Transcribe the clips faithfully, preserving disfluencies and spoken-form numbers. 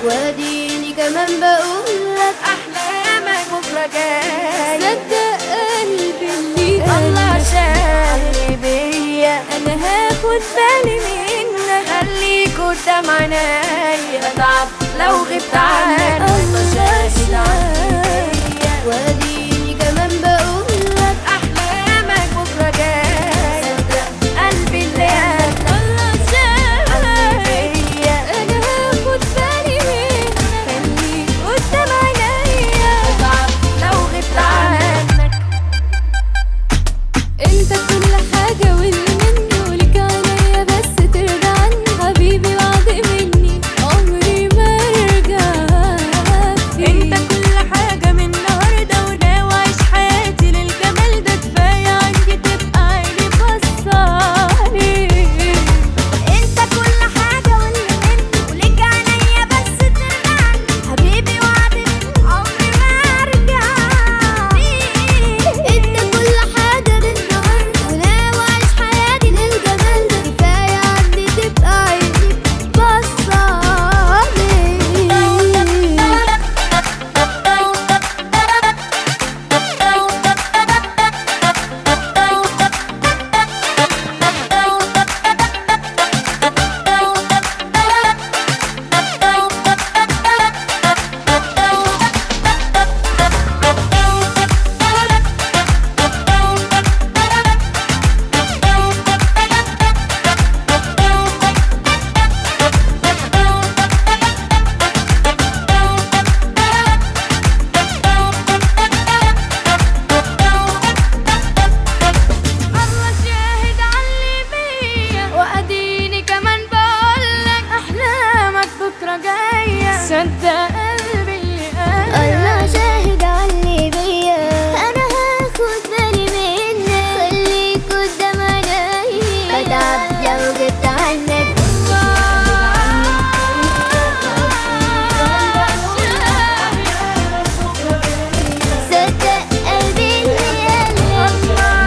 واديني كمان بقولك احلامك بكره جاي. صدق قلبي اللي الله شاهد بيا، انا هاخد بالي منك، خليك قدام عينيا، اتعب لو غبت عنك. الله شاهد عليا، واديني كمان بقولك احلامك بكره جاي. صدق قلبي اللي قالك الله شاهد بيا، انا هاخد بالي منك، خليك قدام عينيا، اتعب لو غبت عنك. انت كل حاجة واللي مني وليك عينيا، بس ترجع عني حبيبي بعد مني عمري ما ارجع فيك. انت كل حاجة من النهاردة، وناوي اعيش حياتي للجمال ده، كفاية عندي تبقى عيني بصالي. انت كل حاجة واللي مني وليك عينيا، بس ترجع عني حبيبي وعد مني عمري ما ارجع فيك. انت كل حاجة للنهاردة، وناوي اعيش حياتي للجمال ده، كفاية عندي تبقى عيني بصالي. الله شاهد علي بيا، واديني كمان بقولك احلامك بكره جايه. صدق قلبي اللي قالك الله شاهد علي بيا، انا هاخد بالي منك، خليك قدام عينيا، بتعب لو غبت عنك. صدق قلبي اللي قالك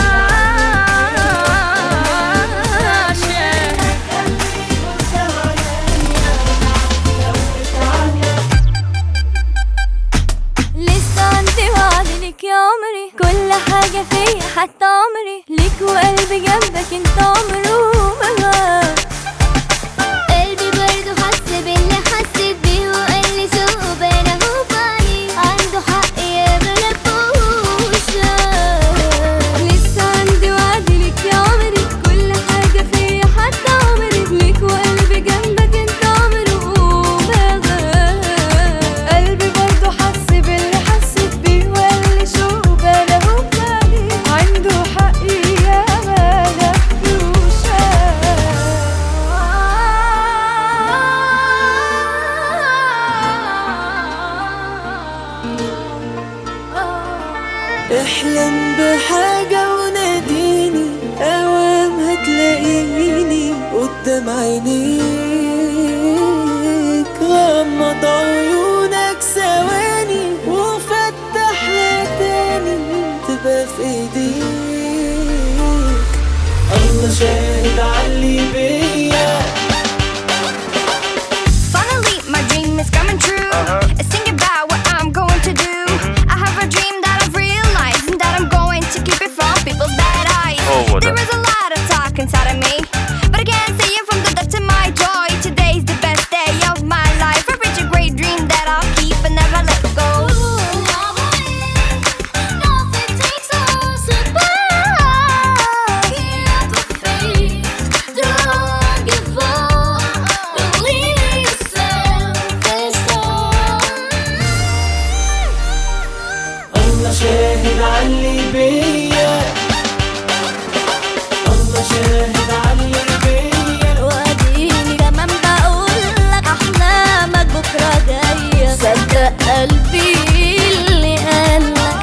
لسه عندي وعد ليك يا عمري، كل حاجة فيا حتى عمري ليك، وقلبي جنبك انت عمره ما غاب. قلبي برضه حس باللي حسيت بيه، وقال لي شوق بين اهو فاني، عنده حق يا ملفوش. لسه عندي وعد ليك يا عمري، كل حاجة فيا حتى عمري ليك، وقلبي جنبك انت عمره ما غاب. قلبي برضه حس باللي حسيت بيه، وقال لي شوق بين اهو فاني، عنده حق يا ملفوش. احلم بحاجة وناديني، اوام هتلاقيني قدام عينيك. غمض عيونك ثواني وفتحها تاني، تبقى في ايديك. الله شاهد علي بيا. Finally, my dream is coming true. It's thinking about what I'm going to do. I have a dream that I've realized, and that I'm going to keep it from people's bad eyes. Oh, what There the- is a lot of talk inside of me, but I can't say it from the depths of my joy. Today's the best day of my life. I reach a great dream that I'll keep and never let go. Nothing takes us apart. Get up the faith, don't give up. Believe in yourself, there's الله شاهد علي بيا، الله شاهد علي بيا. واديني كمان بقولك احلامك بكره جايه. صدق قلبي اللي قالك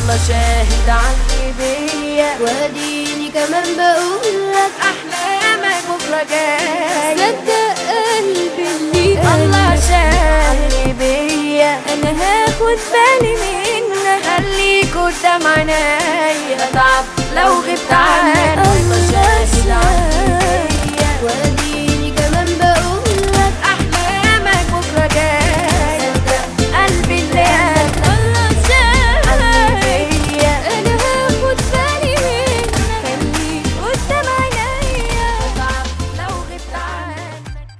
الله شاهد عني بيا، واديني كمان بقولك احلامك بكره جاي. صدق قلبي اللي الله قالك شاهد بيا، انا هاخد بالي منك، خليك قدام عينيا، اتعب لو غبت عنك.